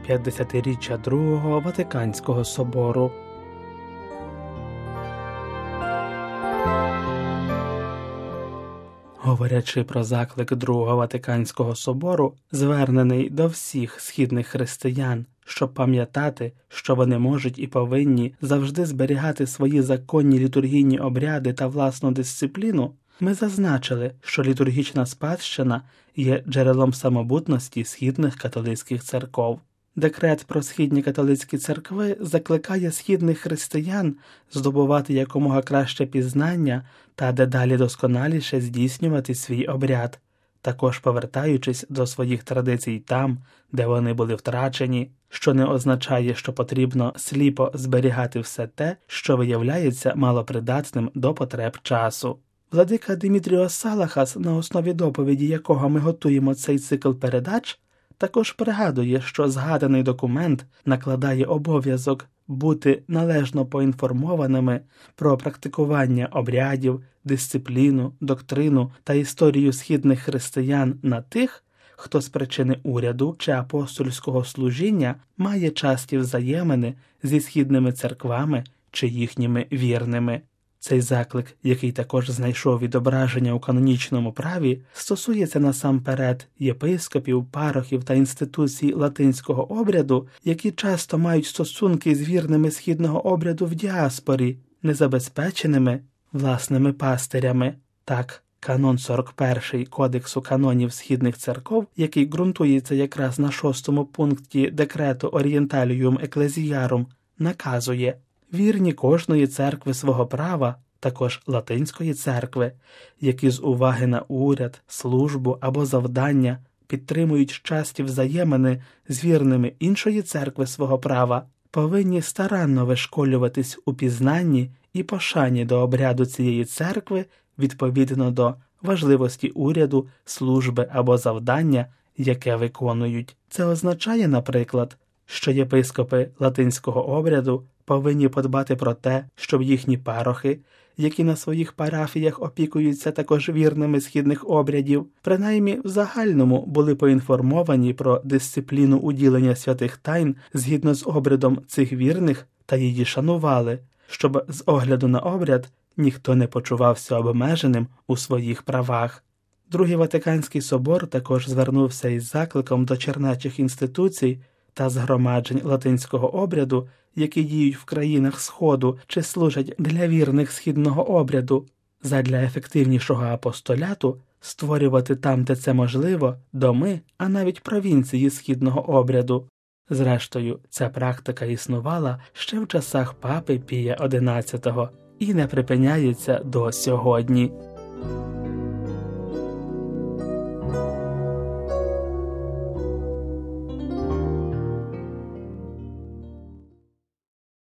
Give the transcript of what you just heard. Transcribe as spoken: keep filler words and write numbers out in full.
п'ятдесятиріччя Другого Ватиканського собору. Говорячи про заклик Другого Ватиканського собору, звернений до всіх східних християн, щоб пам'ятати, що вони можуть і повинні завжди зберігати свої законні літургійні обряди та власну дисципліну, ми зазначили, що літургічна спадщина є джерелом самобутності східних католицьких церков. Декрет про східні католицькі церкви закликає східних християн здобувати якомога краще пізнання та дедалі досконаліше здійснювати свій обряд, також повертаючись до своїх традицій там, де вони були втрачені, що не означає, що потрібно сліпо зберігати все те, що виявляється малопридатним до потреб часу. Владика Димітріос Салахас, на основі доповіді якого ми готуємо цей цикл передач, також пригадує, що згаданий документ накладає обов'язок бути належно поінформованими про практикування обрядів, дисципліну, доктрину та історію східних християн на тих, хто з причини уряду чи апостольського служіння має часті взаємини зі східними церквами чи їхніми вірними. Цей заклик, який також знайшов відображення у канонічному праві, стосується насамперед єпископів, парохів та інституцій латинського обряду, які часто мають стосунки з вірними східного обряду в діаспорі, незабезпеченими власними пастирями. Так, канон сорок перший Кодексу канонів східних церков, який ґрунтується якраз на шостому пункті декрету Orientalium Ecclesiarum, наказує: вірні кожної церкви свого права, також латинської церкви, які з уваги на уряд, службу або завдання підтримують щасті взаємини з вірними іншої церкви свого права, повинні старанно вишколюватись у пізнанні і пошані до обряду цієї церкви відповідно до важливості уряду, служби або завдання, яке виконують. Це означає, наприклад, що єпископи латинського обряду повинні подбати про те, щоб їхні парохи, які на своїх парафіях опікуються також вірними східних обрядів, принаймні в загальному були поінформовані про дисципліну уділення святих тайн згідно з обрядом цих вірних та її шанували, щоб з огляду на обряд ніхто не почувався обмеженим у своїх правах. Другий Ватиканський собор також звернувся із закликом до чернечих інституцій та згромаджень латинського обряду, які діють в країнах Сходу чи служать для вірних східного обряду, задля ефективнішого апостоляту створювати там, де це можливо, доми, а навіть провінції східного обряду. Зрештою, ця практика існувала ще в часах папи Пія одинадцятого і не припиняється до сьогодні.